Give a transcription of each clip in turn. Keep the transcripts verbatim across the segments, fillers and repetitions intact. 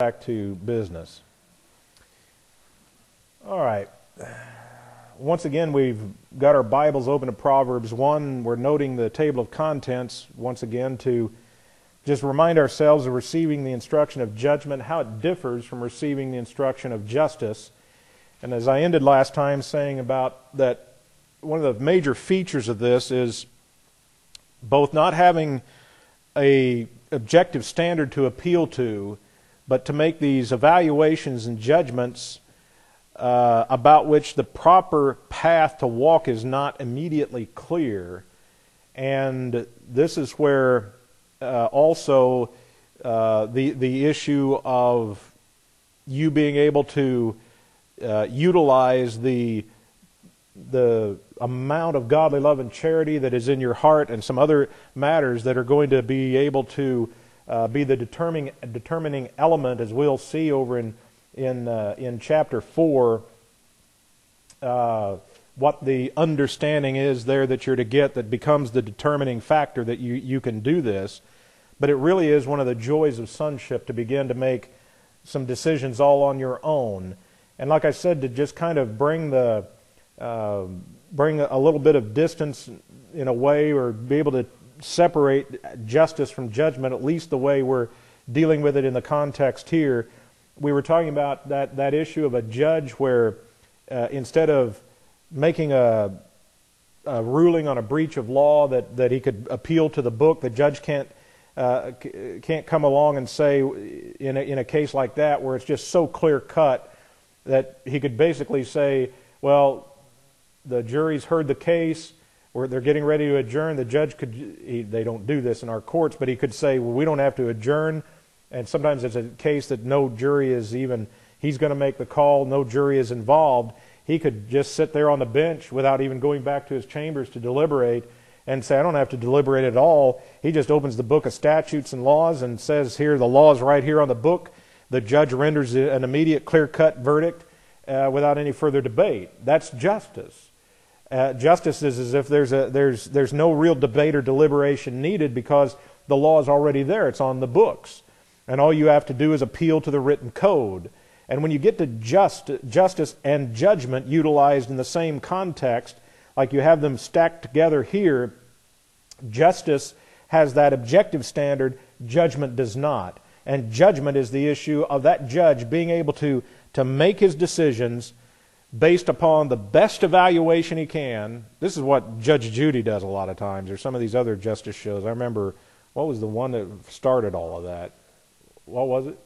back to business. All right. Once again, we've got our Bibles open to Proverbs one. We're noting the table of contents once again to just remind ourselves of receiving the instruction of judgment, how it differs from receiving the instruction of justice. And as I ended last time saying about that, one of the major features of this is both not having a objective standard to appeal to, but to make these evaluations and judgments uh, about which the proper path to walk is not immediately clear. And this is where uh, also uh, the the issue of you being able to uh, utilize the the amount of godly love and charity that is in your heart and some other matters that are going to be able to uh, be the determining determining element, as we'll see over in in uh, in chapter four, uh, what the understanding is there that you're to get that becomes the determining factor that you you can do this. But it really is one of the joys of sonship to begin to make some decisions all on your own. And like I said, to just kind of bring the uh, bring a little bit of distance in a way, or be able to separate justice from judgment, at least the way we're dealing with it in the context here. We were talking about that, that issue of a judge where uh, instead of making a, a ruling on a breach of law that, that he could appeal to the book, the judge can't uh, can't come along and say in a, in a case like that where it's just so clear cut that he could basically say, well, the jury's heard the case, or they're getting ready to adjourn. The judge could, he, they don't do this in our courts, but he could say, well, we don't have to adjourn. And sometimes it's a case that no jury is even, he's going to make the call, no jury is involved. He could just sit there on the bench without even going back to his chambers to deliberate and say, I don't have to deliberate at all. He just opens the book of statutes and laws and says, here, the law is right here on the book. The judge renders an immediate clear-cut verdict uh, without any further debate. That's justice. Uh, justice is as if there's a there's there's no real debate or deliberation needed because the law is already there. It's on the books, and all you have to do is appeal to the written code. And when you get to just justice and judgment utilized in the same context, like you have them stacked together here, justice has that objective standard. Judgment does not, and judgment is the issue of that judge being able to to make his decisions based upon the best evaluation he can. This is what Judge Judy does a lot of times, or some of these other justice shows. I remember, what was the one that started all of that? What was it?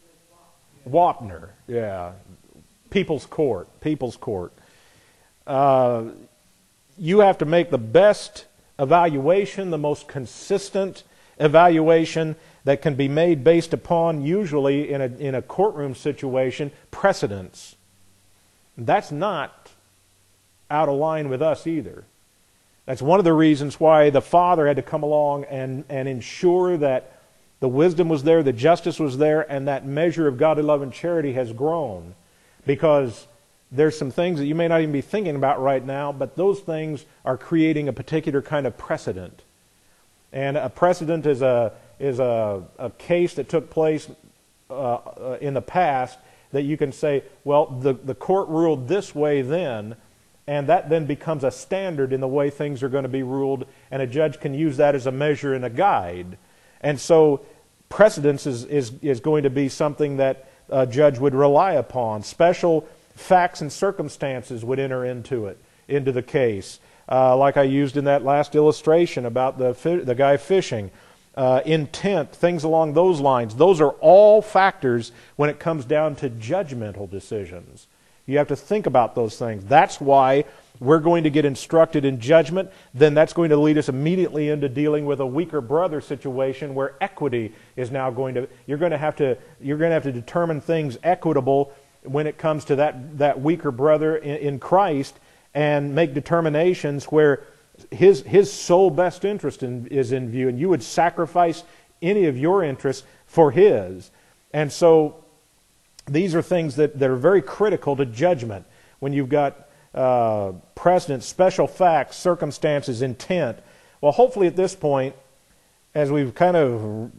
Wapner, yeah. People's Court, People's Court. Uh, you have to make the best evaluation, the most consistent evaluation that can be made based upon, usually in a, in a courtroom situation, precedents. That's not out of line with us either. That's one of the reasons why the Father had to come along and, and ensure that the wisdom was there, the justice was there, and that measure of godly love and charity has grown. Because there's some things that you may not even be thinking about right now, but those things are creating a particular kind of precedent. And a precedent is a, is a, a case that took place uh, uh, in the past that you can say, well, the, the court ruled this way then, and that then becomes a standard in the way things are going to be ruled, and a judge can use that as a measure and a guide. And so precedence is, is, is going to be something that a judge would rely upon. Special facts and circumstances would enter into it, into the case. Uh, like I used in that last illustration about the, the guy fishing. Uh, intent, things along those lines. Those are all factors when it comes down to judgmental decisions. You have to think about those things. That's why we're going to get instructed in judgment. Then that's going to lead us immediately into dealing with a weaker brother situation where equity is now going to. You're going to have to. You're going to have to determine things equitable when it comes to that that weaker brother in, in Christ, and make determinations where His his sole best interest in, is in view, and you would sacrifice any of your interests for his. And so these are things that, that are very critical to judgment. When you've got uh, precedent, special facts, circumstances, intent. Well, hopefully at this point, as we've kind of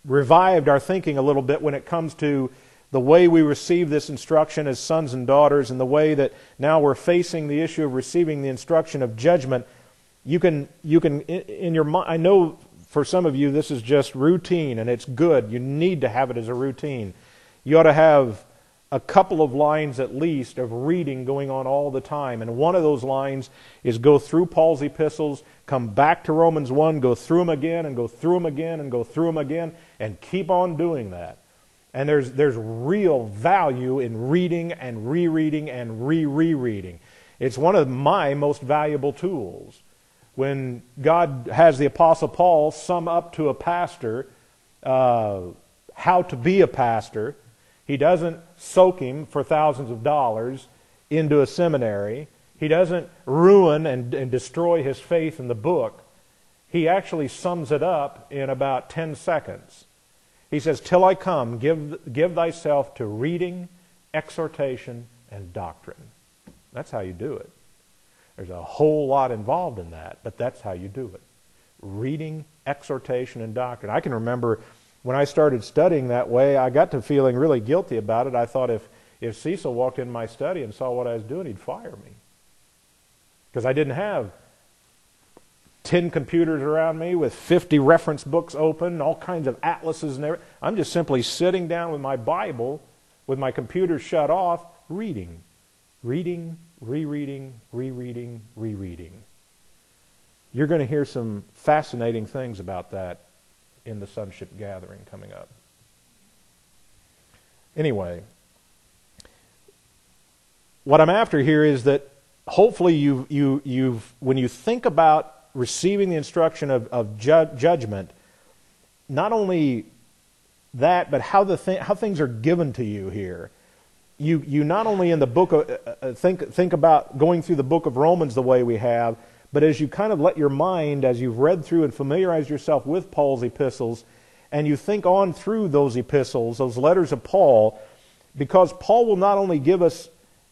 revived our thinking a little bit when it comes to the way we receive this instruction as sons and daughters, and the way that now we're facing the issue of receiving the instruction of judgment. You can, you can, in your mind, I know for some of you this is just routine, and it's good. You need to have it as a routine. You ought to have a couple of lines at least of reading going on all the time. And one of those lines is go through Paul's epistles, come back to Romans one, go through them again, and go through them again, and go through them again, and keep on doing that. And there's, there's real value in reading and rereading and re-rereading. It's one of my most valuable tools. When God has the Apostle Paul sum up to a pastor uh, how to be a pastor, he doesn't soak him for thousands of dollars into a seminary. He doesn't ruin and, and destroy his faith in the book. He actually sums it up in about ten seconds. He says, "Till I come, give, give thyself to reading, exhortation, and doctrine." That's how you do it. There's a whole lot involved in that, but that's how you do it. Reading, exhortation, and doctrine. I can remember when I started studying that way, I got to feeling really guilty about it. I thought if, if Cecil walked in my study and saw what I was doing, he'd fire me. Because I didn't have ten computers around me with fifty reference books open, all kinds of atlases and everything. I'm just simply sitting down with my Bible, with my computer shut off, reading. Reading, rereading, rereading, rereading. You're going to hear some fascinating things about that in the Sonship Gathering coming up. Anyway, what I'm after here is that hopefully you, you, you've, when you think about receiving the instruction of, of ju- judgment, not only that, but how the th- how things are given to you here. You you not only in the book of, uh, think think about going through the book of Romans the way we have, but as you kind of let your mind, as you've read through and familiarized yourself with Paul's epistles, and you think on through those epistles, those letters of Paul, because Paul will not only give us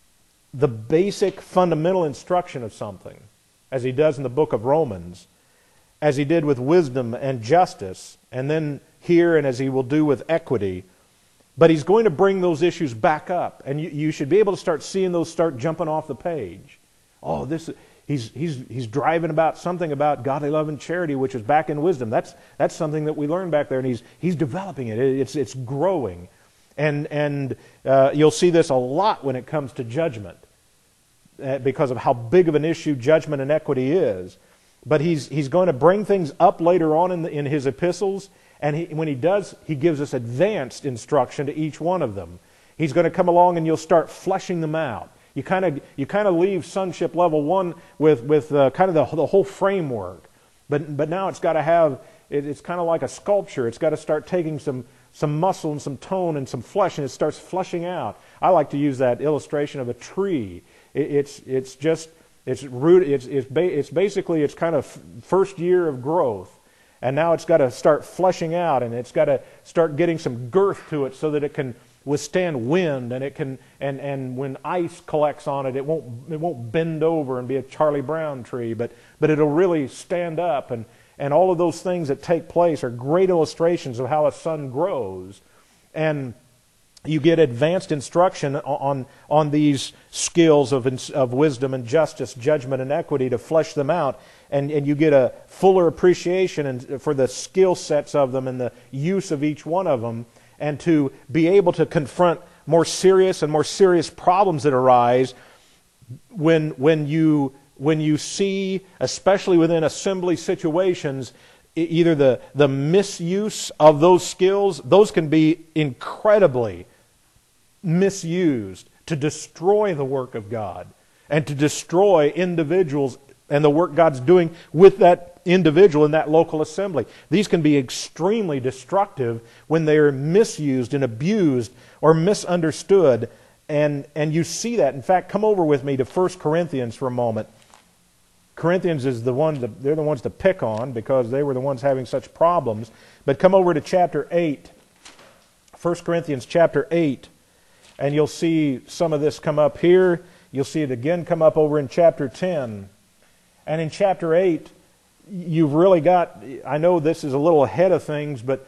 the basic fundamental instruction of something, as he does in the book of Romans, as he did with wisdom and justice, and then here and as he will do with equity, but he's going to bring those issues back up, and you, you should be able to start seeing those start jumping off the page. Oh, this he's he's he's driving about something about godly love and charity, which is back in wisdom. That's that's something that we learned back there, and he's he's developing it. It's it's growing, and and uh, you'll see this a lot when it comes to judgment, uh, because of how big of an issue judgment and equity is. But he's he's going to bring things up later on in the, in his epistles. And he, when he does, he gives us advanced instruction to each one of them. He's going to come along and you'll start fleshing them out. You kind of you kind of leave sonship level one with with uh, kind of the, the whole framework, but but now it's got to have it, it's kind of like a sculpture. It's got to start taking some some muscle and some tone and some flesh, and it starts fleshing out. I like to use that illustration of a tree. It, it's it's just it's root. It's it's ba- it's basically it's kind of first year of growth. And now it's got to start fleshing out, and it's got to start getting some girth to it so that it can withstand wind, and it can and, and when ice collects on it, it won't it won't bend over and be a Charlie Brown tree, but but it'll really stand up, and, and all of those things that take place are great illustrations of how a son grows. And you get advanced instruction on on these skills of of wisdom and justice, judgment and equity to flesh them out, and and you get a fuller appreciation and for the skill sets of them and the use of each one of them, and to be able to confront more serious and more serious problems that arise when when you when you see, especially within assembly situations, either the the misuse of those skills. Those can be incredibly misused to destroy the work of God and to destroy individuals and the work God's doing with that individual in that local assembly. These can be extremely destructive when they are misused and abused or misunderstood, and, and you see that. In fact, come over with me to First Corinthians for a moment. Corinthians is the one that they're the ones to pick on because they were the ones having such problems. But come over to chapter eight. First Corinthians chapter eight. And you'll see some of this come up here. You'll see it again come up over in chapter ten. And in chapter eight, you've really got, I know this is a little ahead of things, but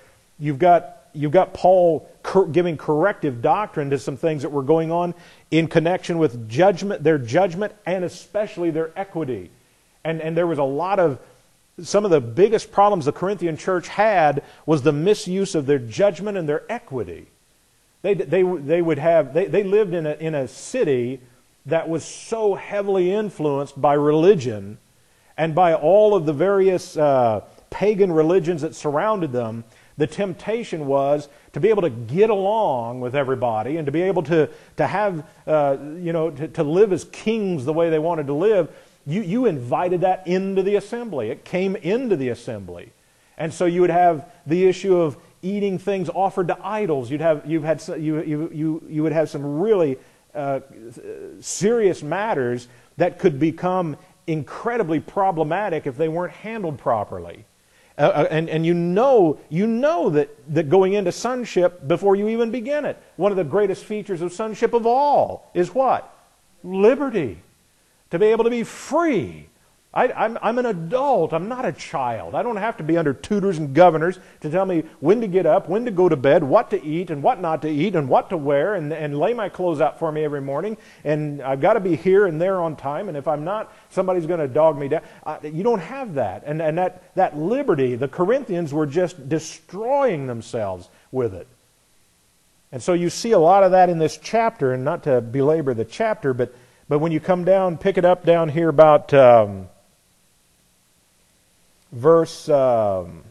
you've got you've got Paul cor- giving corrective doctrine to some things that were going on in connection with judgment, their judgment, and especially their equity. And and there was a lot of some of the biggest problems the Corinthian church had was the misuse of their judgment and their equity. They they they would have they, they lived in a in a city that was so heavily influenced by religion and by all of the various uh, pagan religions that surrounded them. The temptation was to be able to get along with everybody and to be able to to have uh, you know to, to live as kings the way they wanted to live. You you invited that into the assembly. It came into the assembly, and so you would have the issue of eating things offered to idols. You'd have you've had you you you you would have some really uh, serious matters that could become incredibly problematic if they weren't handled properly. Uh, and and you know you know that that going into sonship before you even begin it, one of the greatest features of sonship of all is what? Liberty. To be able to be free. I, I'm, I'm an adult. I'm not a child. I don't have to be under tutors and governors to tell me when to get up, when to go to bed, what to eat and what not to eat, and what to wear, and, and lay my clothes out for me every morning. And I've got to be here and there on time. And if I'm not, somebody's going to dog me down. Uh, you don't have that. And, and that, that liberty, the Corinthians were just destroying themselves with it. And so you see a lot of that in this chapter, and not to belabor the chapter, but But when you come down, pick it up down here about um, verse um,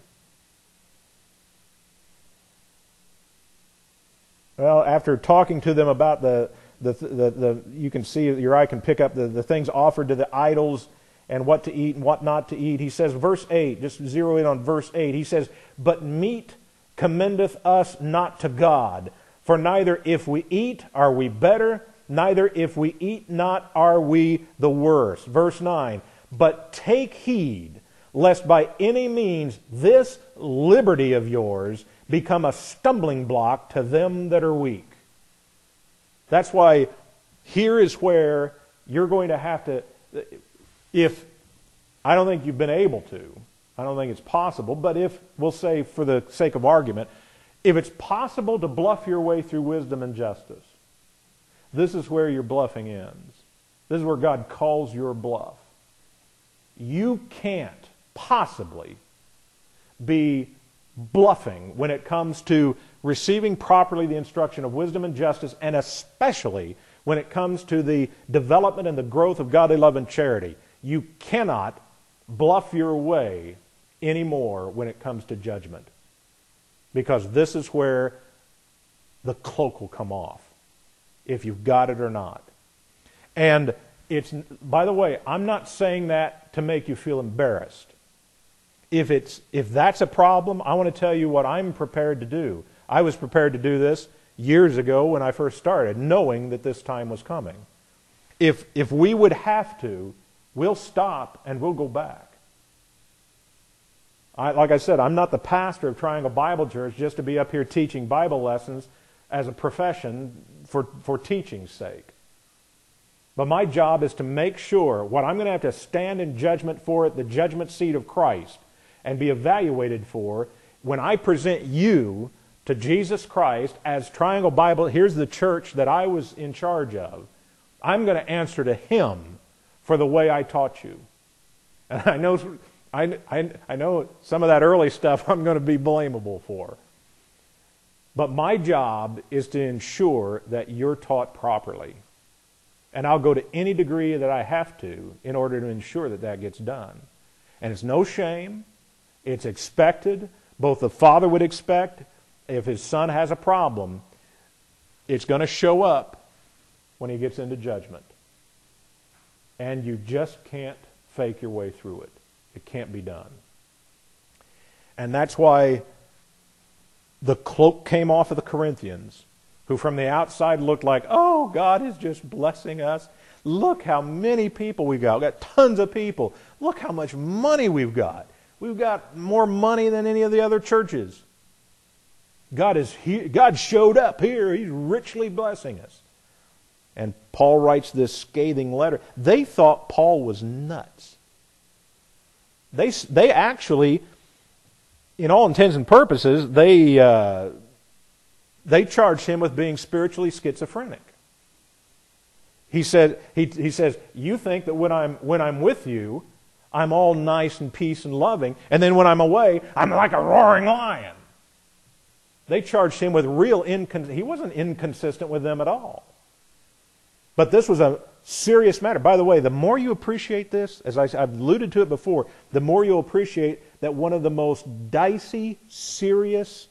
well, after talking to them about the the, the the you can see your eye can pick up the, the things offered to the idols and what to eat and what not to eat. He says, verse eight, just zero in on verse eight. He says, "But meat commendeth us not to God, for neither if we eat are we better, neither if we eat not are we the worse." Verse nine, "But take heed, lest by any means this liberty of yours become a stumbling block to them that are weak." That's why here is where you're going to have to, if, I don't think you've been able to, I don't think it's possible, but if, we'll say for the sake of argument, if it's possible to bluff your way through wisdom and justice, this is where your bluffing ends. This is where God calls your bluff. You can't possibly be bluffing when it comes to receiving properly the instruction of wisdom and justice, and especially when it comes to the development and the growth of godly love and charity. You cannot bluff your way anymore when it comes to judgment, because this is where the cloak will come off, if you've got it or not. And it's, by the way, I'm not saying that to make you feel embarrassed. If it's if that's a problem, I want to tell you what I'm prepared to do. I was prepared to do this years ago when I first started, knowing that this time was coming. If if we would have to, we'll stop and we'll go back. I, like I said, I'm not the pastor of Triangle Bible Church just to be up here teaching Bible lessons as a profession for, for teaching's sake. But my job is to make sure what I'm going to have to stand in judgment for at the judgment seat of Christ and be evaluated for when I present you to Jesus Christ as Triangle Bible. Here's the church that I was in charge of. I'm going to answer to Him for the way I taught you. And I know, I, I, I know some of that early stuff I'm going to be blamable for. But my job is to ensure that you're taught properly. And I'll go to any degree that I have to in order to ensure that that gets done. And it's no shame. It's expected. Both the father would expect, if his son has a problem, it's going to show up when he gets into judgment. And you just can't fake your way through it. It can't be done. And that's why the cloak came off of the Corinthians, who from the outside looked like, oh, God is just blessing us. Look how many people we've got. We've got tons of people. Look how much money we've got. We've got more money than any of the other churches. God is he, God showed up here. He's richly blessing us. And Paul writes this scathing letter. They thought Paul was nuts. They, they actually in all intents and purposes, they uh, they charged him with being spiritually schizophrenic. He said he he says, you think that when I'm when I'm with you, I'm all nice and peace and loving, and then when I'm away, I'm like a roaring lion. They charged him with real incon- he wasn't inconsistent with them at all. But this was a serious matter. By the way, the more you appreciate this, as I, I've alluded to it before, the more you'll appreciate that one of the most dicey, serious,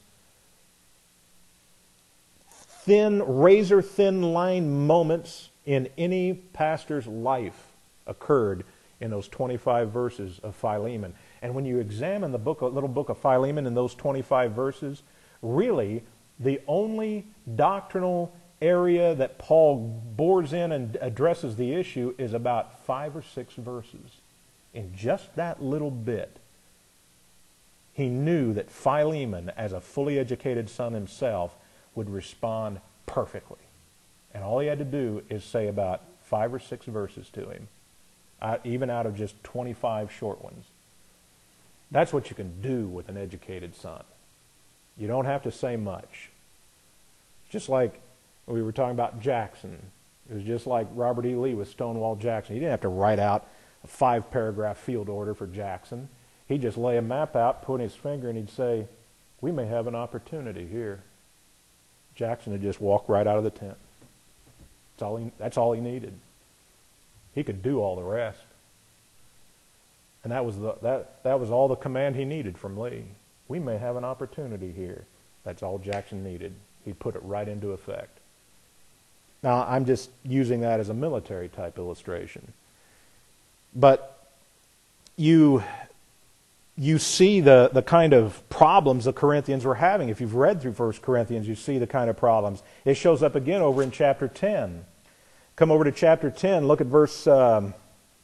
thin, razor-thin line moments in any pastor's life occurred in those twenty-five verses of Philemon. And when you examine the book, little book of Philemon in those twenty-five verses, really the only doctrinal area that Paul bores in and addresses the issue is about five or six verses. In just that little bit, he knew that Philemon, as a fully educated son himself, would respond perfectly. And all he had to do is say about five or six verses to him, out, even out of just twenty-five short ones. That's what you can do with an educated son. You don't have to say much. Just like we were talking about Jackson. It was just like Robert E. Lee with Stonewall Jackson. He didn't have to write out a five-paragraph field order for Jackson. He'd just lay a map out, put his finger, and he'd say, we may have an opportunity here. Jackson would just walk right out of the tent. That's all he, that's all he needed. He could do all the rest. And that was, the, that, that was all the command he needed from Lee. We may have an opportunity here. That's all Jackson needed. He put it right into effect. Now, I'm just using that as a military type illustration. But you, you see the, the kind of problems the Corinthians were having. If you've read through First Corinthians, you see the kind of problems. It shows up again over in chapter ten. Come over to chapter ten, look at verse... Um,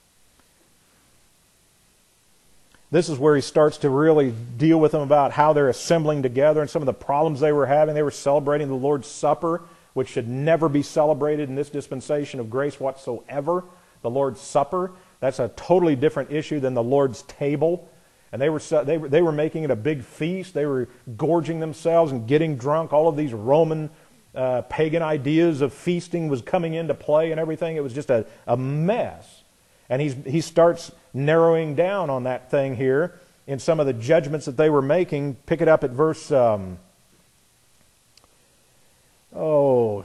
This is where he starts to really deal with them about how they're assembling together and some of the problems they were having. They were celebrating the Lord's Supper, which should never be celebrated in this dispensation of grace whatsoever. The Lord's Supper, that's a totally different issue than the Lord's table. And they were, they were, they were making it a big feast. They were gorging themselves and getting drunk. All of these Roman uh, pagan ideas of feasting was coming into play and everything. It was just a, a mess. And he's, he starts narrowing down on that thing here in some of the judgments that they were making. Pick it up at verse, um, oh,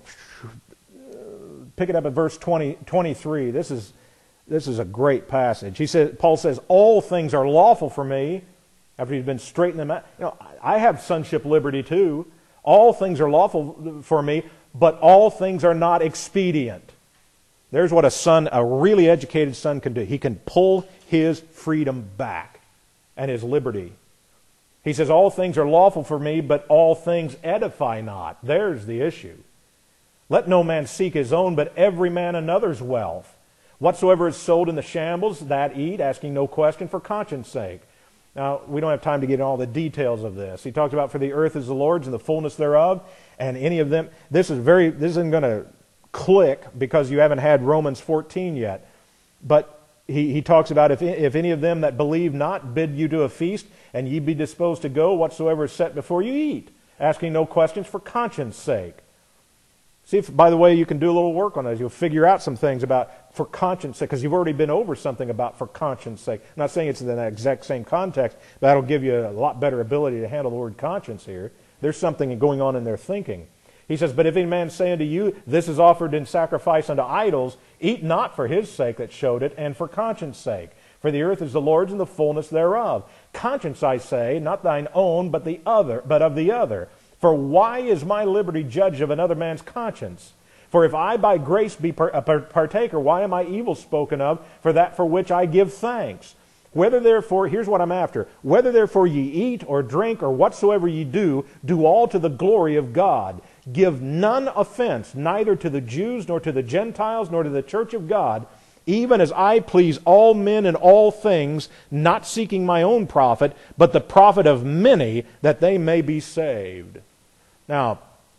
pick it up at verse twenty, twenty-three. This is, this is a great passage. He says, Paul says, all things are lawful for me, after he's been straightening them out. You know, I have sonship liberty too. All things are lawful for me, but all things are not expedient. There's what a son, a really educated son can do. He can pull his freedom back and his liberty. He says, all things are lawful for me, but all things edify not. There's the issue. Let no man seek his own, but every man another's wealth. Whatsoever is sold in the shambles, that eat, asking no question for conscience sake. Now, we don't have time to get into all the details of this. He talks about, for the earth is the Lord's and the fullness thereof, and any of them, this is very, this isn't going to click because you haven't had Romans fourteen yet. But he, he talks about if, if any of them that believe not bid you to a feast, and ye be disposed to go, whatsoever is set before you eat, asking no questions for conscience sake. See, if, by the way, you can do a little work on this. You'll figure out some things about for conscience sake, because you've already been over something about for conscience sake. I'm not saying it's in the exact same context, but that'll give you a lot better ability to handle the word conscience here. There's something going on in their thinking. He says, but if any man say unto you, this is offered in sacrifice unto idols, eat not for his sake that showed it, and for conscience sake. For the earth is the Lord's and the fullness thereof. Conscience, I say, not thine own, but the other, but of the other. For why is my liberty judged of another man's conscience? For if I by grace be a partaker, why am I evil spoken of for that for which I give thanks? Whether therefore, here's what I'm after, whether therefore ye eat or drink or whatsoever ye do, do all to the glory of God. Give none offense, neither to the Jews, nor to the Gentiles, nor to the church of God, even as I please all men in all things, not seeking my own profit, but the profit of many, that they may be saved. Now,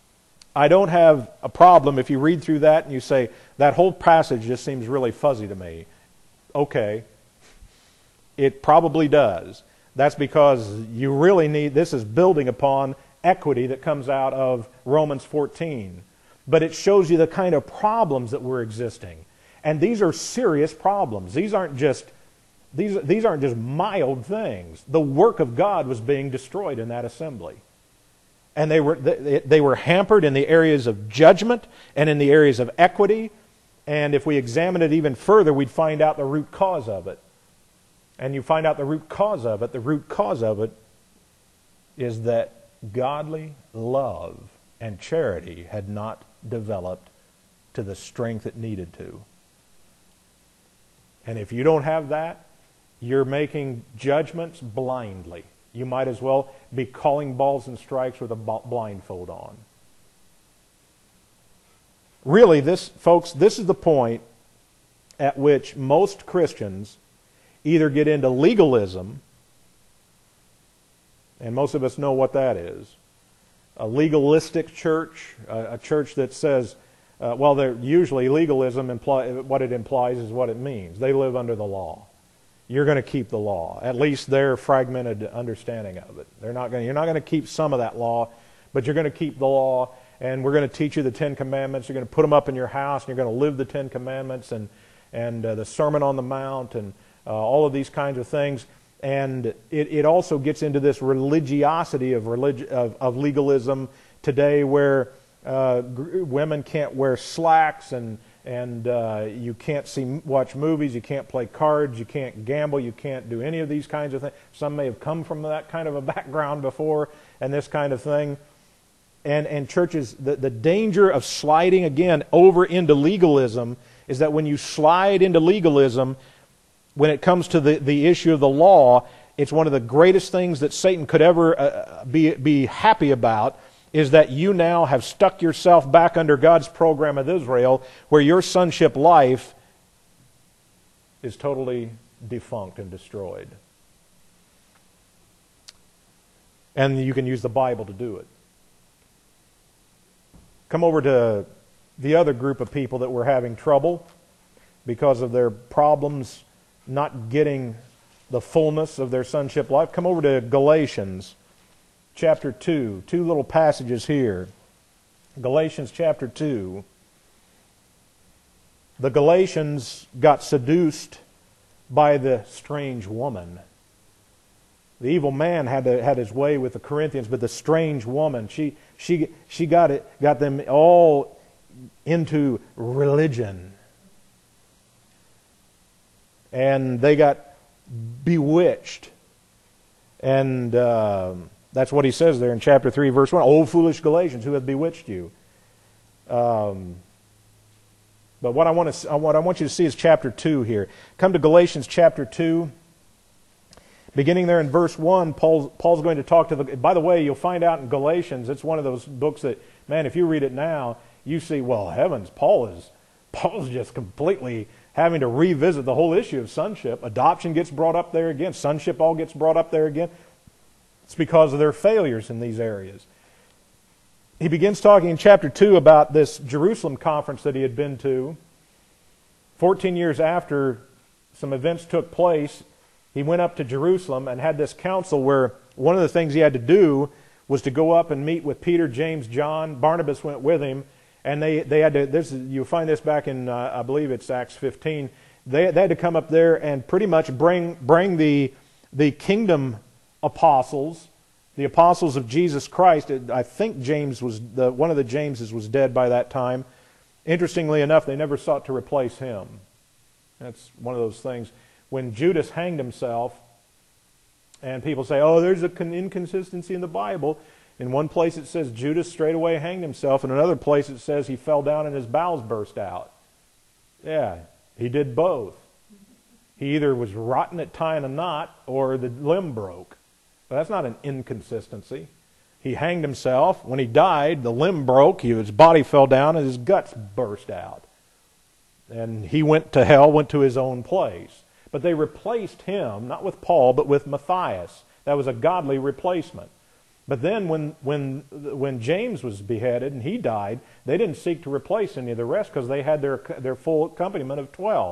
I don't have a problem if you read through that and you say, that whole passage just seems really fuzzy to me. Okay. It probably does. That's because you really need, this is building upon equity that comes out of Romans fourteen. But it shows you the kind of problems that were existing. And these are serious problems. These aren't just these, these aren't just mild things. The work of God was being destroyed in that assembly. And they were they, they were hampered in the areas of judgment and in the areas of equity. And if we examine it even further, we'd find out the root cause of it. And you find out the root cause of it. The root cause of it is that godly love and charity had not developed to the strength it needed to. And if you don't have that, you're making judgments blindly. You might as well be calling balls and strikes with a blindfold on. Really, this, folks, this is the point at which most Christians either get into legalism, and most of us know what that is, a legalistic church, a, a church that says, uh, well, they're, usually legalism, imply, what it implies is what it means. They live under the law. You're going to keep the law, at least their fragmented understanding of it. They're not going. You're not going to keep some of that law, but you're going to keep the law, and we're going to teach you the Ten Commandments. You're going to put them up in your house, and you're going to live the Ten Commandments, and and uh, the Sermon on the Mount, and uh, all of these kinds of things. And it, it also gets into this religiosity of, relig- of, of legalism today, where uh, g- women can't wear slacks, and and uh, you can't see watch movies, you can't play cards, you can't gamble, you can't do any of these kinds of things. Some may have come from that kind of a background before, and this kind of thing. And and churches, the, the danger of sliding again over into legalism is that when you slide into legalism, when it comes to the, the issue of the law, it's one of the greatest things that Satan could ever uh, be, be happy about, is that you now have stuck yourself back under God's program of Israel, where your sonship life is totally defunct and destroyed. And you can use the Bible to do it. Come over to the other group of people that were having trouble because of their problems not getting the fullness of their sonship life. Come over to Galatians chapter two. Two little passages here. Galatians chapter two. The Galatians got seduced by the strange woman. The evil man had to, had his way with the Corinthians, but the strange woman, she she she got it got them all into religion. And they got bewitched. And uh, that's what he says there in chapter three, verse one. O foolish Galatians, who hath bewitched you? Um, but what I want to what I want you to see is chapter two here. Come to Galatians chapter two. Beginning there in verse one, Paul's, Paul's going to talk to the... By the way, you'll find out in Galatians, it's one of those books that, man, if you read it now, you see, well, heavens, Paul is Paul's just completely having to revisit the whole issue of sonship. Adoption gets brought up there again. Sonship all gets brought up there again. It's because of their failures in these areas. He begins talking in chapter two about this Jerusalem conference that he had been to. Fourteen years after some events took place, he went up to Jerusalem and had this council where one of the things he had to do was to go up and meet with Peter, James, John. Barnabas went with him, and they, they had to, this is, you'll find this back in, uh, I believe it's Acts fifteen. They, they had to come up there and pretty much bring, bring the, the kingdom apostles, the apostles of Jesus Christ. I think James was, the, one of the Jameses was dead by that time. Interestingly enough, they never sought to replace him. That's one of those things. When Judas hanged himself, and people say, oh, there's an inconsistency in the Bible. In one place it says Judas straightaway hanged himself. In another place it says he fell down and his bowels burst out. Yeah, he did both. He either was rotten at tying a knot or the limb broke. But that's not an inconsistency. He hanged himself. When he died, the limb broke, his body fell down, and his guts burst out. And he went to hell, went to his own place. But they replaced him, not with Paul, but with Matthias. That was a godly replacement. But then when when when James was beheaded and he died, they didn't seek to replace any of the rest because they had their their full accompaniment of twelve.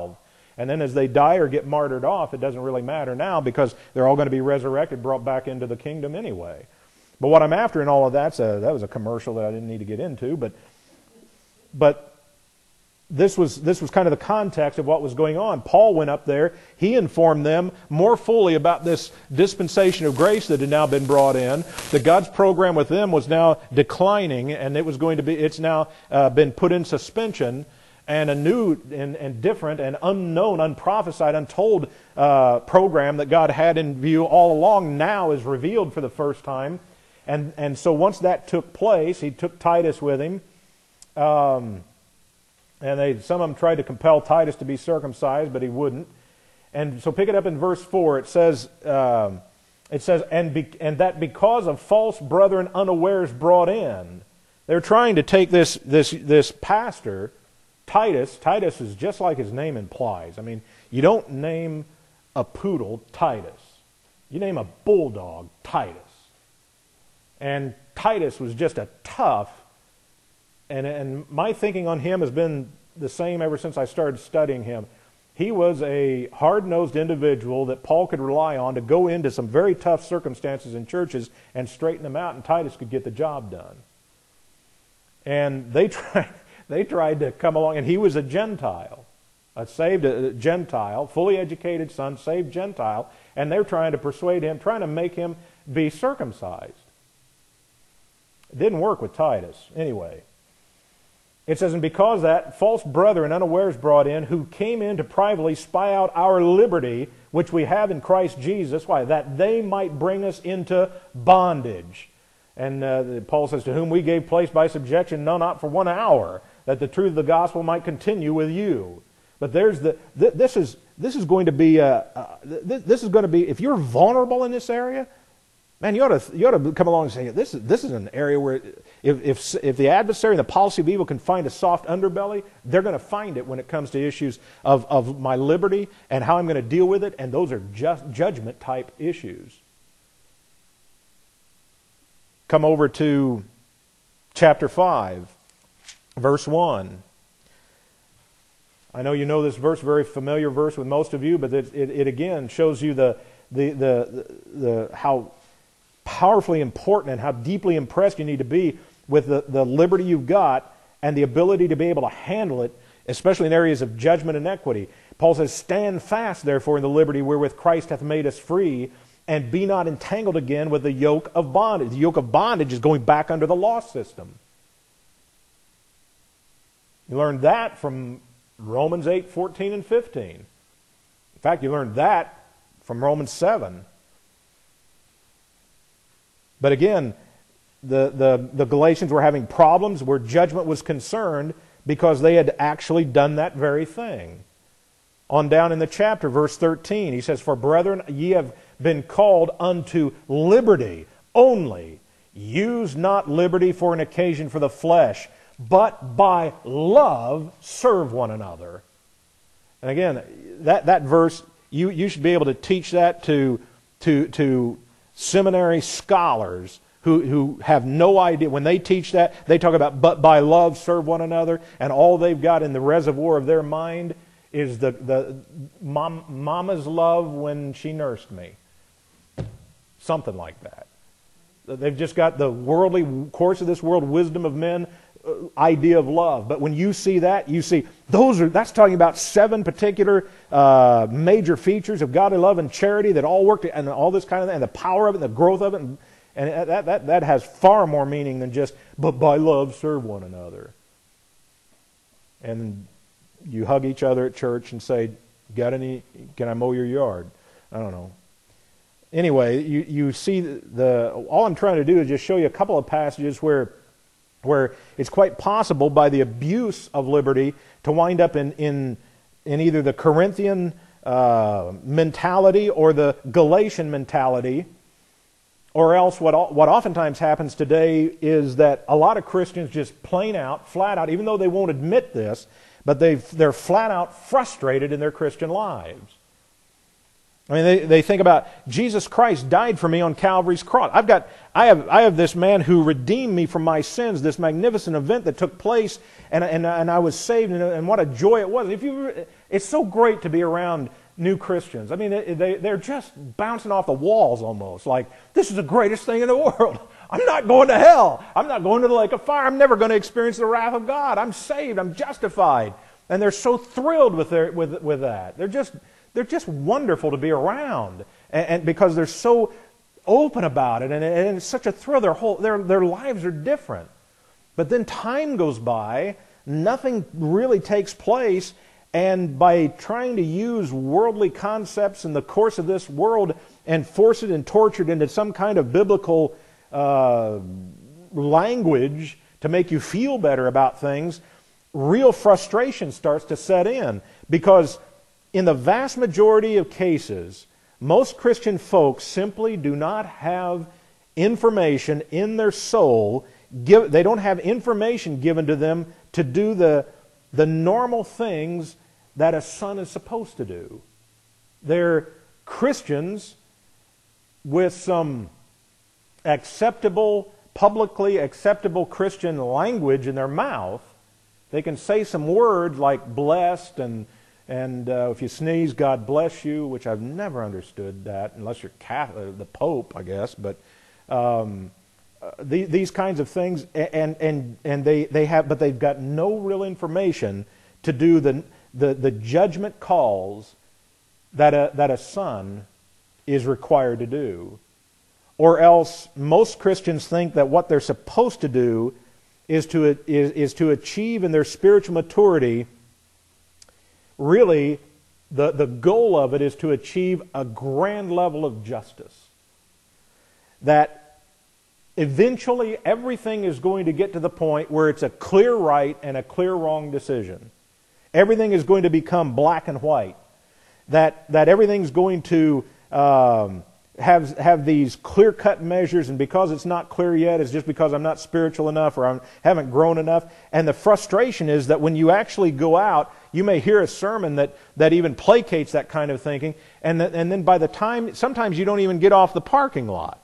And then as they die or get martyred off, it doesn't really matter now because they're all going to be resurrected, brought back into the kingdom anyway. But what I'm after in all of that's a, that was a commercial that I didn't need to get into, but but this was this was kind of the context of what was going on. Paul went up there. He informed them more fully about this dispensation of grace that had now been brought in. That God's program with them was now declining, and it was going to be. It's now uh, been put in suspension, and a new and, and different and unknown, unprophesied, untold uh, program that God had in view all along now is revealed for the first time. And and so once that took place, he took Titus with him. Um, And they, some of them tried to compel Titus to be circumcised, but he wouldn't. And so pick it up in verse four. It says, um, it says, and be, and that because of false brethren unawares brought in. They're trying to take this this this pastor, Titus. Titus is just like his name implies. I mean, you don't name a poodle Titus. You name a bulldog Titus. And Titus was just a tough. And, and my thinking on him has been the same ever since I started studying him. He was a hard-nosed individual that Paul could rely on to go into some very tough circumstances in churches and straighten them out, and Titus could get the job done. And they tried, they tried to come along, and he was a Gentile, a saved a Gentile, fully educated son, saved Gentile, and they're trying to persuade him, trying to make him be circumcised. It didn't work with Titus, anyway. It says, and because that, false brethren unawares brought in, who came in to privately spy out our liberty, which we have in Christ Jesus. Why? That they might bring us into bondage. And uh, Paul says, to whom we gave place by subjection, no, not for one hour, that the truth of the gospel might continue with you. But there's the, th this is this is going to be, uh, uh, th this is going to be, if you're vulnerable in this area, man, you ought to you ought to come along and say, this is this is an area where if if if the adversary and the policy of evil can find a soft underbelly, they're going to find it when it comes to issues of of my liberty and how I'm going to deal with it, and those are just judgment type issues. Come over to chapter five, verse one. I know you know this verse, very familiar verse with most of you, but it it, it again shows you the the the the, the how powerfully important and how deeply impressed you need to be with the, the liberty you've got and the ability to be able to handle it, especially in areas of judgment and equity. Paul says, stand fast, therefore, in the liberty wherewith Christ hath made us free, and be not entangled again with the yoke of bondage. The yoke of bondage is going back under the law system. You learned that from Romans eight, fourteen, and fifteen. In fact, you learned that from Romans seven. But again, the, the, the Galatians were having problems where judgment was concerned because they had actually done that very thing. On down in the chapter, verse thirteen, he says, for brethren, ye have been called unto liberty only. Use not liberty for an occasion for the flesh, but by love serve one another. And again, that, that verse, you, you should be able to teach that to, to, to seminary scholars who, who have no idea. When they teach that, they talk about, but by love serve one another, and all they've got in the reservoir of their mind is the, the mom, mama's love when she nursed me. Something like that. They've just got the worldly course of this world, wisdom of men, uh, idea of love. But when you see that, you see those are that's talking about seven particular uh, major features of godly love and charity that all work to, and all this kind of thing, and the power of it, and the growth of it, and, and that that that has far more meaning than just but by love serve one another. And you hug each other at church and say, "Got any? Can I mow your yard?" I don't know. Anyway, you, you see the, the all I'm trying to do is just show you a couple of passages where where it's quite possible by the abuse of liberty to wind up in in, in either the Corinthian uh, mentality or the Galatian mentality, or else what what oftentimes happens today is that a lot of Christians just plain out, flat out, even though they won't admit this, but they they're flat out frustrated in their Christian lives. I mean, they, they think about Jesus Christ died for me on Calvary's cross. I've got, I have, I have this man who redeemed me from my sins. This magnificent event that took place, and and and I was saved, and, and what a joy it was. If you, It's so great to be around new Christians. I mean, they, they, they're just bouncing off the walls almost. Like, this is the greatest thing in the world. I'm not going to hell. I'm not going to the lake of fire. I'm never going to experience the wrath of God. I'm saved. I'm justified. And they're so thrilled with their, with, with that. They're just, they're just wonderful to be around. And, and because they're so open about it, and, and it's such a thrill. Their whole, their, their lives are different. But then time goes by, nothing really takes place, and by trying to use worldly concepts in the course of this world and force it and torture it into some kind of biblical uh, language to make you feel better about things, real frustration starts to set in. Because in the vast majority of cases, most Christian folks simply do not have information in their soul. Give, they don't have information given to them to do the, the normal things that a son is supposed to do. They're Christians with some acceptable, publicly acceptable Christian language in their mouth. They can say some words like blessed and, and uh, if you sneeze, God bless you, which I've never understood that, unless you're Catholic, the Pope, I guess. But um, uh, the, these kinds of things, and, and, and they, they have, but they've got no real information to do the The, the judgment calls that a, that a son is required to do. Or else most Christians think that what they're supposed to do is to, is, is to achieve in their spiritual maturity, really the, the goal of it is to achieve a grand level of justice. That eventually everything is going to get to the point where it's a clear right and a clear wrong decision. Everything is going to become black and white. That that everything's going to um, have have these clear-cut measures, and because it's not clear yet, it's just because I'm not spiritual enough or I haven't grown enough. And the frustration is that when you actually go out, you may hear a sermon that, that even placates that kind of thinking, and that, and then by the time, sometimes you don't even get off the parking lot.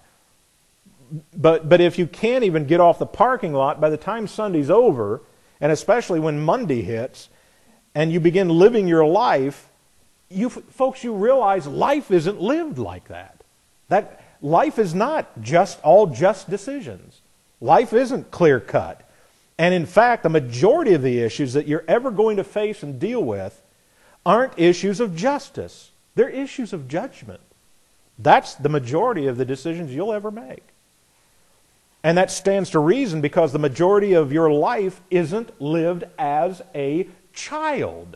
But but if you can't even get off the parking lot, by the time Sunday's over, and especially when Monday hits, and you begin living your life, you folks, you realize life isn't lived like that. That life is not just all just decisions. Life isn't clear cut. And in fact, the majority of the issues that you're ever going to face and deal with aren't issues of justice. They're issues of judgment. That's the majority of the decisions you'll ever make. And that stands to reason because the majority of your life isn't lived as a child.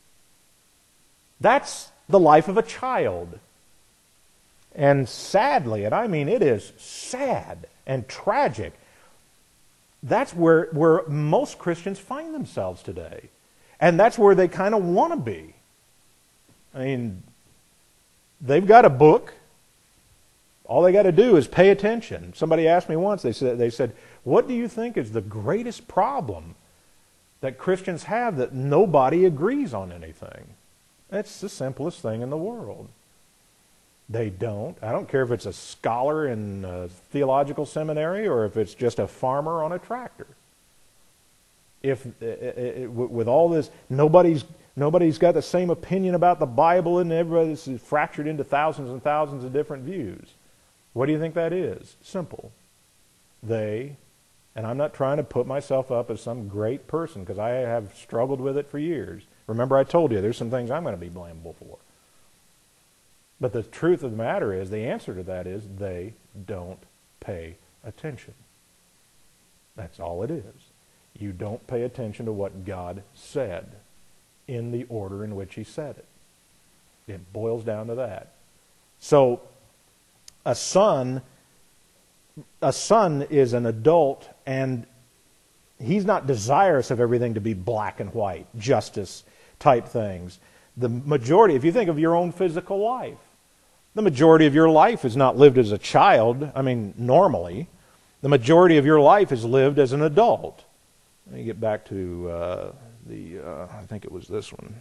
That's the life of a child. And sadly, and I mean it is sad and tragic, that's where, where most Christians find themselves today. And that's where they kind of want to be. I mean, they've got a book. All they got to do is pay attention. Somebody asked me once, they said, they said, what do you think is the greatest problem that Christians have that nobody agrees on anything? It's the simplest thing in the world. They don't. I don't care if it's a scholar in a theological seminary or if it's just a farmer on a tractor. If it, it, with all this, nobody's nobody's got the same opinion about the Bible, and everybody's fractured into thousands and thousands of different views. What do you think that is? Simple. They, and I'm not trying to put myself up as some great person because I have struggled with it for years. Remember, I told you there's some things I'm going to be blameable for. But the truth of the matter is, the answer to that is they don't pay attention. That's all it is. You don't pay attention to what God said in the order in which He said it. It boils down to that. So, a son, a son is an adult, and he's not desirous of everything to be black and white, justice type things. The majority, if you think of your own physical life, the majority of your life is not lived as a child. I mean, normally. The majority of your life is lived as an adult. Let me get back to uh, the, uh, I think it was this one.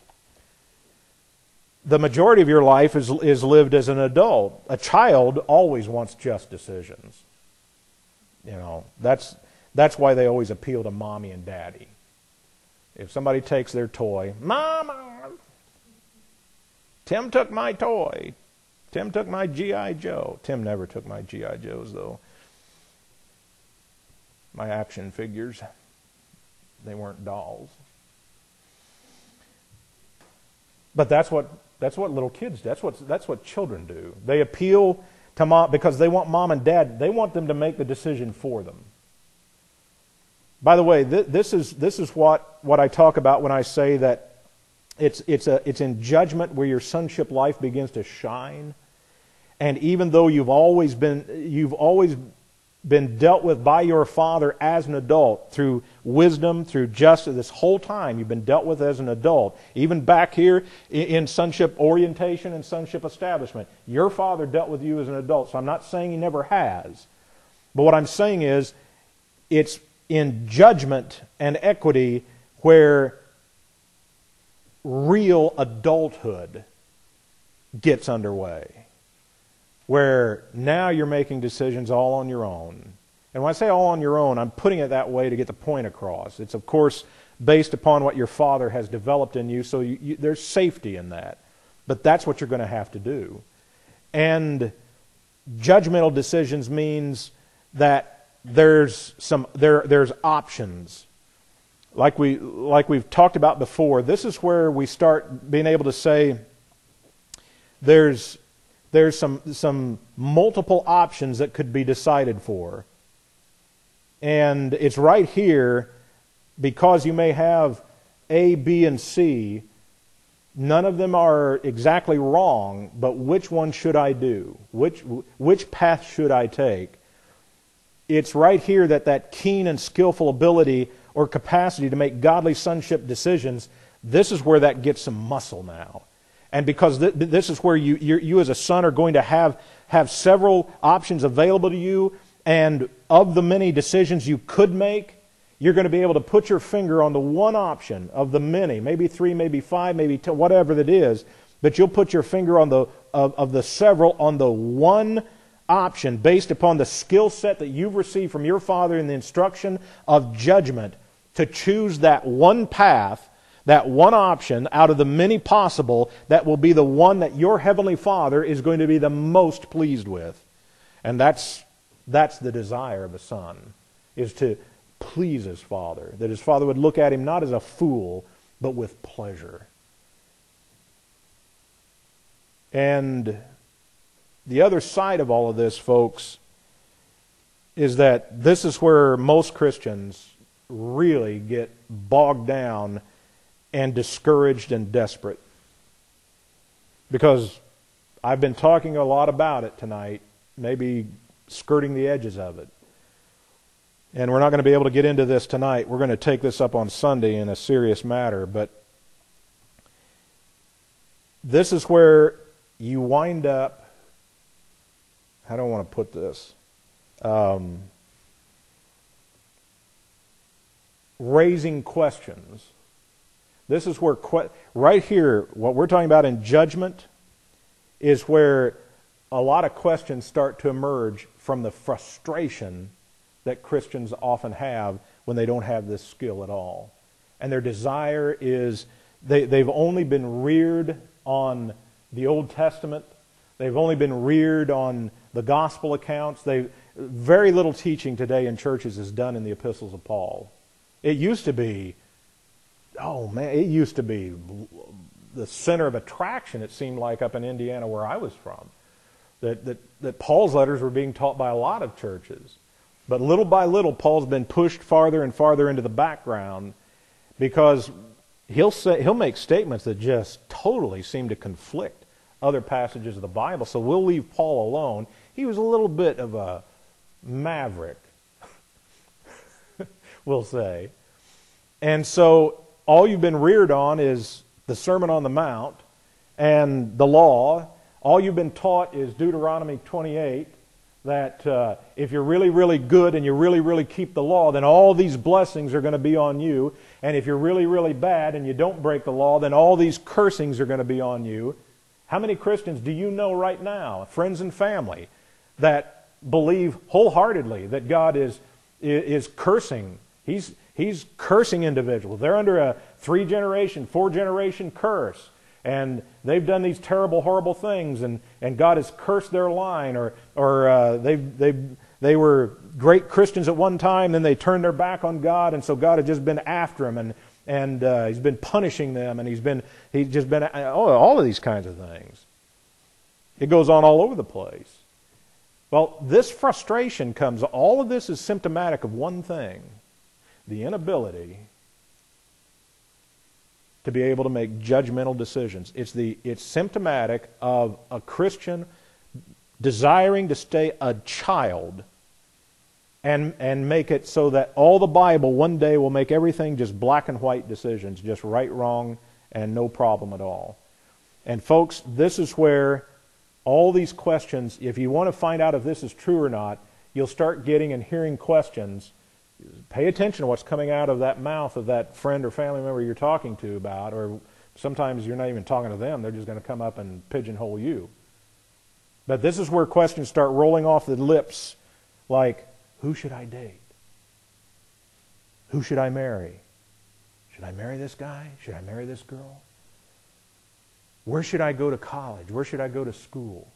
The majority of your life is, is lived as an adult. A child always wants just decisions. You know, that's, that's why they always appeal to mommy and daddy. If somebody takes their toy, Mama, Tim took my toy. Tim took my G I Joe. Tim never took my G I Joes, though. My action figures. They weren't dolls. But that's what that's what little kids do. That's what that's what children do. They appeal to mom because they want mom and dad. They want them to make the decision for them. By the way, th- this is this is what, what I talk about when I say that it's it's a it's in judgment where your sonship life begins to shine. And even though you've always been you've always been dealt with by your father as an adult through wisdom, through justice, this whole time you've been dealt with as an adult. Even back here in sonship orientation and sonship establishment, your father dealt with you as an adult. So I'm not saying he never has. But what I'm saying is it's in judgment and equity where real adulthood gets underway. Where now you're making decisions all on your own. And when I say all on your own, I'm putting it that way to get the point across. It's, of course, based upon what your father has developed in you, so you, you, there's safety in that. But that's what you're going to have to do. And judgmental decisions means that there's some there there's options. Like we like we've talked about before, this is where we start being able to say there's There's some, some multiple options that could be decided for. And it's right here, because you may have A, B, and C, none of them are exactly wrong, but which one should I do? Which, which path should I take? It's right here that that keen and skillful ability or capacity to make godly sonship decisions, this is where that gets some muscle now. And because th- this is where you, you, you as a son are going to have, have several options available to you, and of the many decisions you could make, you're going to be able to put your finger on the one option of the many, maybe three, maybe five, maybe ten, whatever that is, but you'll put your finger on the of, of the several on the one option based upon the skill set that you've received from your father in the instruction of judgment to choose that one path, that one option out of the many possible that will be the one that your Heavenly Father is going to be the most pleased with. And that's that's the desire of a son, is to please his father. That his father would look at him not as a fool, but with pleasure. And the other side of all of this, folks, is that this is where most Christians really get bogged down and discouraged and desperate. Because I've been talking a lot about it tonight, maybe skirting the edges of it. And we're not going to be able to get into this tonight. We're going to take this up on Sunday in a serious matter. But this is where you wind up, how do I want to put this? Um, raising questions. This is where, que- right here, what we're talking about in judgment is where a lot of questions start to emerge from the frustration that Christians often have when they don't have this skill at all. And their desire is, they, they've only been reared on the Old Testament. They've only been reared on the gospel accounts. They, very little teaching today in churches is done in the epistles of Paul. It used to be, oh man, it used to be the center of attraction, it seemed like, up in Indiana where I was from. That, that, that Paul's letters were being taught by a lot of churches. But little by little, Paul's been pushed farther and farther into the background because he'll say, he'll make statements that just totally seem to conflict other passages of the Bible. So we'll leave Paul alone. He was a little bit of a maverick, we'll say. And so all you've been reared on is the Sermon on the Mount and the law. All you've been taught is Deuteronomy twenty-eight, that uh, if you're really, really good and you really, really keep the law, then all these blessings are going to be on you. And if you're really, really bad and you don't break the law, then all these cursings are going to be on you. How many Christians do you know right now, friends and family, that believe wholeheartedly that God is, is cursing? He's, he's cursing individuals. They're under a three-generation, four-generation curse. and they've done these terrible, horrible things, and, and God has cursed their line, or or uh, they they they were great Christians at one time, then they turned their back on God, and so God has just been after them, and and uh, He's been punishing them, and He's been He's just been oh, all of these kinds of things. It goes on all over the place. Well, this frustration comes. All of this is symptomatic of one thing: the inability to be able to make judgmental decisions. It's the it's symptomatic of a Christian desiring to stay a child and and make it so that all the Bible one day will make everything just black and white decisions, just right, wrong, and no problem at all. And folks, this is where all these questions, if you want to find out if this is true or not, you'll start getting and hearing questions. Pay attention to what's coming out of that mouth of that friend or family member you're talking to about, or sometimes you're not even talking to them. They're just going to come up and pigeonhole you. But this is where questions start rolling off the lips like, who should I date? Who should I marry? Should I marry this guy? Should I marry this girl? Where should I go to college? Where should I go to school?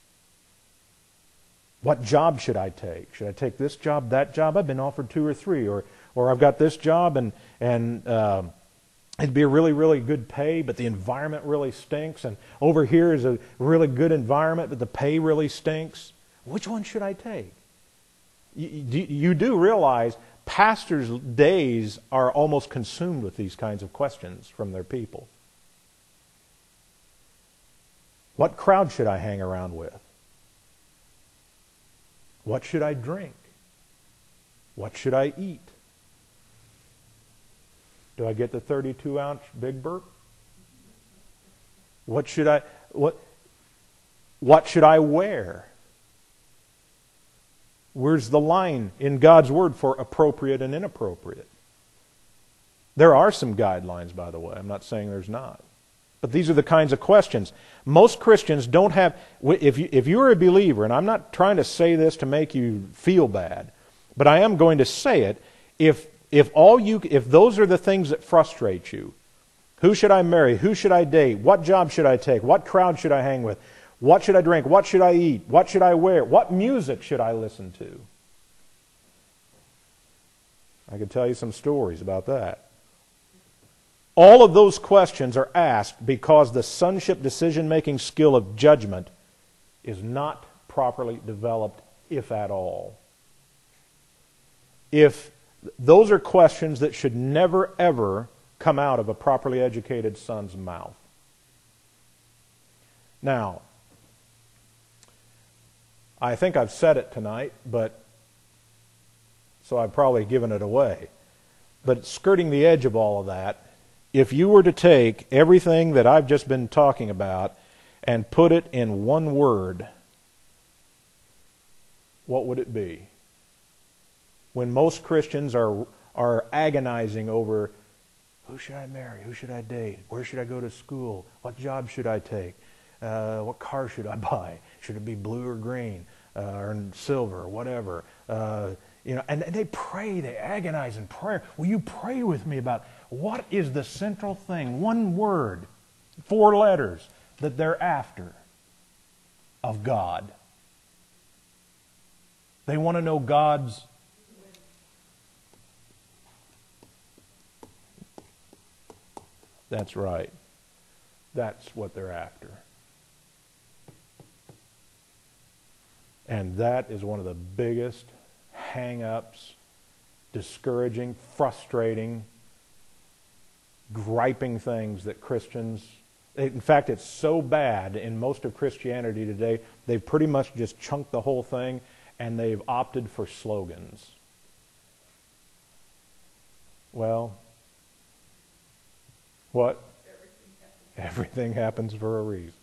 What job should I take? Should I take this job, that job? I've been offered two or three. Or or I've got this job, and, and uh, it'd be a really, really good pay, but the environment really stinks. And over here is a really good environment, but the pay really stinks. Which one should I take? You, you do realize pastors' days are almost consumed with these kinds of questions from their people. What crowd should I hang around with? What should I drink? What should I eat? Do I get the thirty-two ounce Big Burp? What should I what what should I wear? Where's the line in God's Word for appropriate and inappropriate? There are some guidelines, by the way. I'm not saying there's not. But these are the kinds of questions. Most Christians don't have, if, you, if you're a believer, and I'm not trying to say this to make you feel bad, but I am going to say it, if, if, all you, if those are the things that frustrate you, who should I marry? Who should I date? What job should I take? What crowd should I hang with? What should I drink? What should I eat? What should I wear? What music should I listen to? I could tell you some stories about that. All of those questions are asked because the sonship decision-making skill of judgment is not properly developed, if at all. If those are questions that should never, ever come out of a properly educated son's mouth. Now, I think I've said it tonight, but so I've probably given it away. But skirting the edge of all of that, if you were to take everything that I've just been talking about and put it in one word, what would it be? When most Christians are are agonizing over, who should I marry? Who should I date? Where should I go to school? What job should I take? Uh, what car should I buy? Should it be blue or green uh, or silver or whatever? Uh, you know, and they pray, they agonize in prayer. Will you pray with me about what is the central thing, one word, four letters, that they're after of God? They want to know God's That's right. That's what they're after. And that is one of the biggest hang-ups, discouraging, frustrating, griping things that Christians... In fact, it's so bad in most of Christianity today, they've pretty much just chunked the whole thing and they've opted for slogans. Well, what? Everything happens, Everything happens for a reason.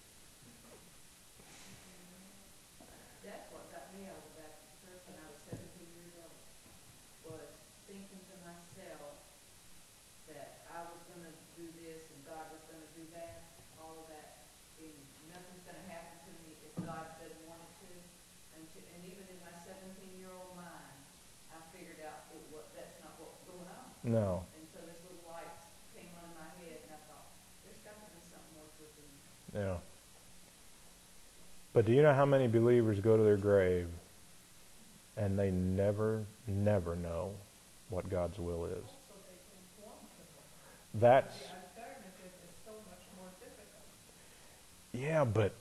That's what got me out of that church when I was seventeen years old, was thinking to myself that I was going to do this and God was going to do that, all of that, and nothing's going to happen to me if God doesn't want it to. And, to, and even in my seventeen-year-old mind, I figured out it was, that's not what was going on. No. And so this little light came on in my head, and I thought, there's got to be something more to with him. Yeah. But do you know how many believers go to their grave and they never, never know what God's will is? Also, they don't want to know. That's, The alternative is so much more difficult. yeah, but,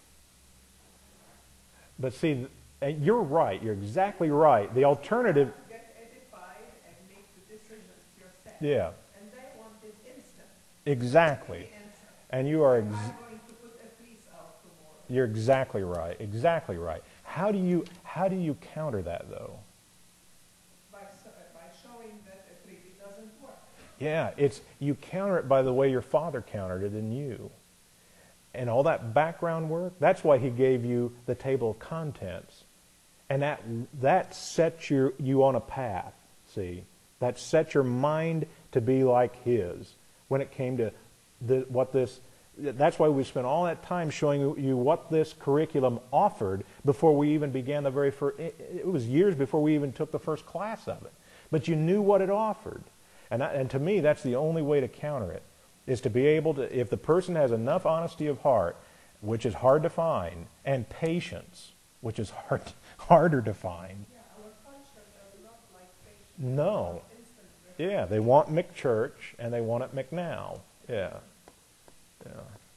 but see, and you're right. You're exactly right. The alternative, You have to get edified and make the decisions yourself. yeah, And they want it instant. exactly. The answer. And you are, I'm ex- going to put a piece out tomorrow. you're exactly right. Exactly right. How do you, how do you counter that though? By, so- by showing that it really doesn't work. Yeah, it's, you counter it by the way your father countered it in you. And all that background work, that's why he gave you the table of contents. And that, that sets your, you on a path, see? That sets your mind to be like his when it came to the, what this, that's why we spent all that time showing you what this curriculum offered before we even began the very first, it, it was years before we even took the first class of it. But you knew what it offered. And, that, and to me, that's the only way to counter it, is to be able to, if the person has enough honesty of heart, which is hard to find, and patience, which is hard, harder to find. Yeah, our culture does not like patience. No. Instant results. Yeah, they want McChurch, and they want it McNow. Yeah. Yeah.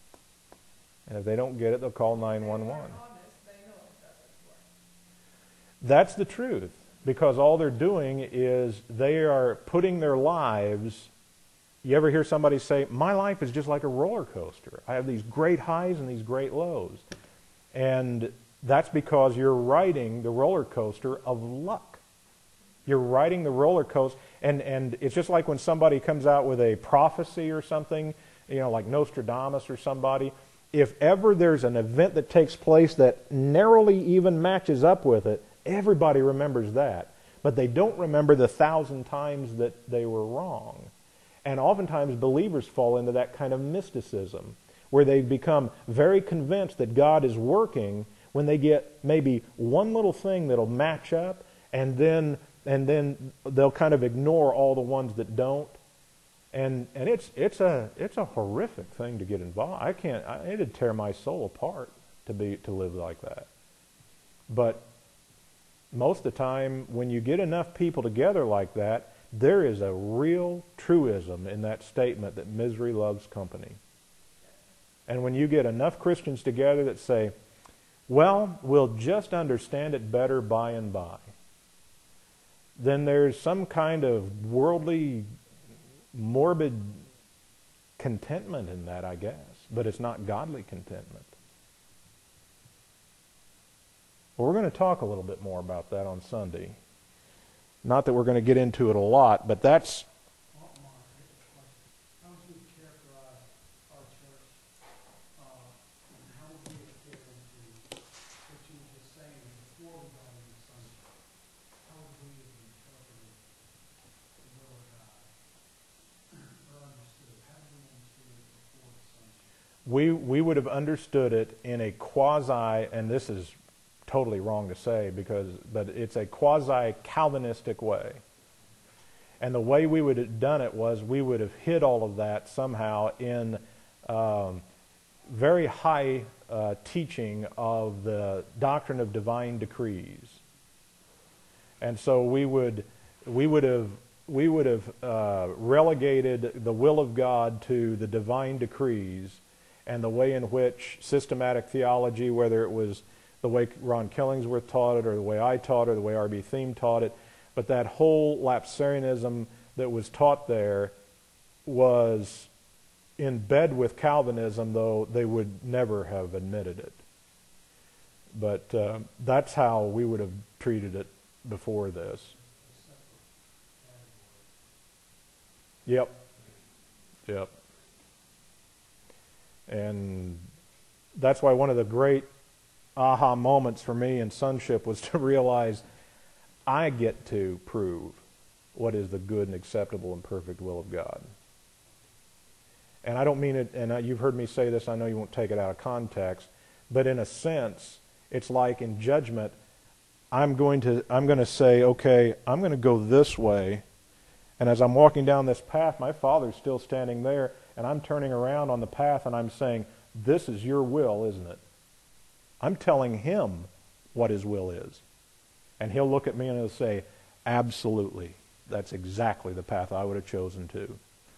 And if they don't get it, they'll call nine one one. If they're honest, they know it doesn't work. That's the truth, because all they're doing is they are putting their lives. You ever hear somebody say, my life is just like a roller coaster. I have these great highs and these great lows. And that's because you're riding the roller coaster of luck. You're riding the roller coaster. And, and it's just like when somebody comes out with a prophecy or something, you know, like Nostradamus or somebody. If ever there's an event that takes place that narrowly even matches up with it, everybody remembers that. But they don't remember the thousand times that they were wrong. And oftentimes believers fall into that kind of mysticism, where they become very convinced that God is working when they get maybe one little thing that'll match up, and then and then they'll kind of ignore all the ones that don't. And and it's it's a it's a horrific thing to get involved. I can't. I, it'd tear my soul apart to be to live like that. But most of the time, when you get enough people together like that, there is a real truism in that statement that misery loves company. And when you get enough Christians together that say, well, we'll just understand it better by and by, then there's some kind of worldly, morbid contentment in that, I guess. But it's not godly contentment. Well, we're going to talk a little bit more about that on Sunday. Not that we're going to get into it a lot, but that's... How would you characterize our church? Uh, and how would we fit into what you were just saying before we got into Sunday? How would we have interpreted the will of God or understood? How did we understand it before the Sunday? We, we would have understood it in a quasi, and this is totally wrong to say, because but it's a quasi-Calvinistic way. And the way we would have done it was we would have hid all of that somehow in um, very high uh, teaching of the doctrine of divine decrees. And so we would we would have we would have uh, relegated the will of God to the divine decrees, and the way in which systematic theology, whether it was the way Ron Killingsworth taught it, or the way I taught it, or the way R B Thiem taught it, but that whole Lapsarianism that was taught there was in bed with Calvinism, though they would never have admitted it. But uh, that's how we would have treated it before this. Yep. Yep. And that's why one of the great aha moments for me in sonship was to realize I get to prove what is the good and acceptable and perfect will of God. And I don't mean it, and you've heard me say this, I know you won't take it out of context, but in a sense, it's like in judgment, I'm going to I'm going to say, okay, I'm going to go this way, And as I'm walking down this path, my Father's still standing there, and I'm turning around on the path and I'm saying, this is your will, isn't it? I'm telling him what his will is. And he'll look at me and he'll say, absolutely, that's exactly the path I would have chosen too.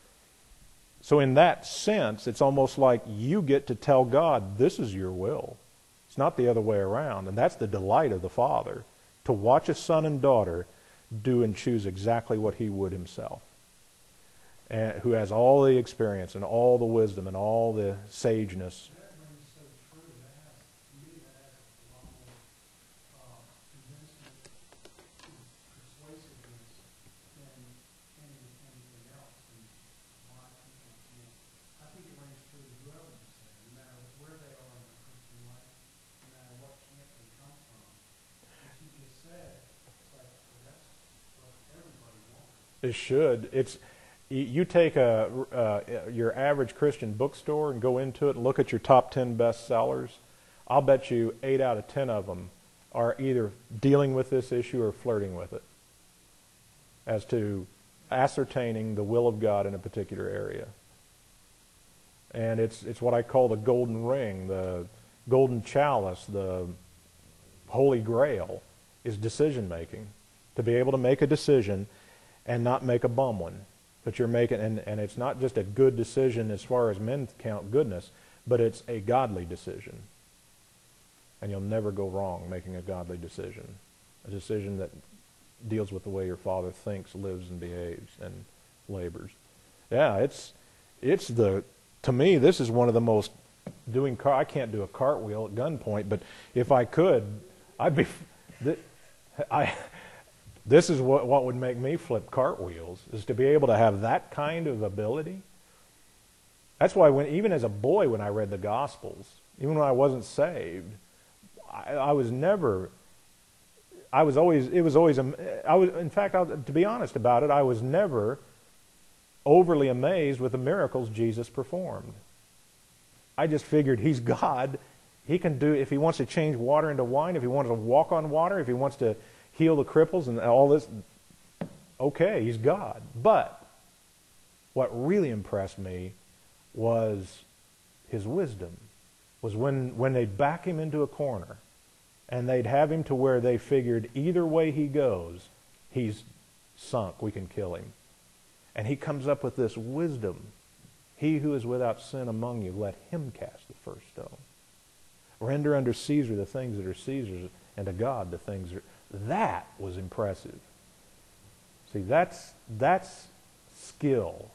So in that sense, it's almost like you get to tell God, this is your will. It's not the other way around. And that's the delight of the Father, to watch a son and daughter do and choose exactly what he would himself, and who has all the experience and all the wisdom and all the sageness. That rings so true. That has, to me, that has a lot more uh, convincement, persuasiveness than any, anything else. And why people can't. I think it rings true to whoever you say, no matter where they are in their Christian life, no matter what camp they come from. What you just said, it's like, well, that's what everybody wants. It should. It's you take a uh, your average Christian bookstore and go into it and look at your top ten bestsellers. I'll bet you eight out of ten of them are either dealing with this issue or flirting with it, as to ascertaining the will of God in a particular area. And it's it's what I call the golden ring, the golden chalice, the holy grail is decision making. To be able to make a decision and not make a bum one. But you're making, and, and it's not just a good decision as far as men count goodness, but it's a godly decision. And you'll never go wrong making a godly decision. A decision that deals with the way your Father thinks, lives, and behaves, and labors. Yeah, it's it's the, to me, this is one of the most, doing, car, I can't do a cartwheel at gunpoint, but if I could, I'd be, I... This is what, what would make me flip cartwheels, is to be able to have that kind of ability. That's why when, even as a boy when I read the Gospels, even when I wasn't saved, I, I was never, I was always, it was always, I was, in fact, I, to be honest about it, I was never overly amazed with the miracles Jesus performed. I just figured he's God. He can do, if he wants to change water into wine, if he wants to walk on water, if he wants to heal the cripples and all this, okay, he's God. But what really impressed me was his wisdom, was when, when they'd back him into a corner and they'd have him to where they figured either way he goes, he's sunk, we can kill him. And he comes up with this wisdom. He who is without sin among you, let him cast the first stone. Render unto Caesar the things that are Caesar's, and to God the things that are... That was impressive. See, that's that's skill.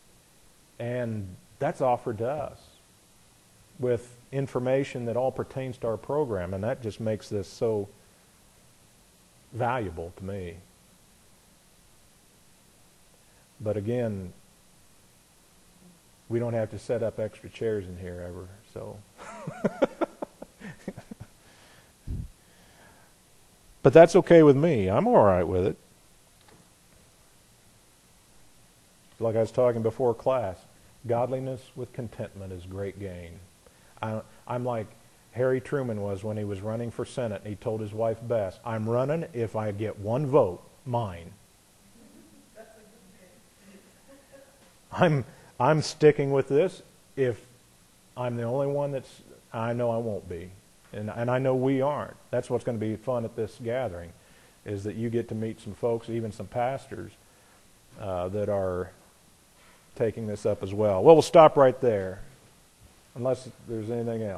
And that's offered to us with information that all pertains to our program, and that just makes this so valuable to me. But again, we don't have to set up extra chairs in here ever, so... But that's okay with me. I'm all right with it. Like I was talking before class, godliness with contentment is great gain. I, I'm like Harry Truman was when he was running for Senate, and he told his wife Bess, I'm running if I get one vote, mine. I'm, I'm sticking with this if I'm the only one that's, I know I won't be. And, and I know we aren't. That's what's going to be fun at this gathering, is that you get to meet some folks, even some pastors, uh, that are taking this up as well. Well, we'll stop right there, unless there's anything else.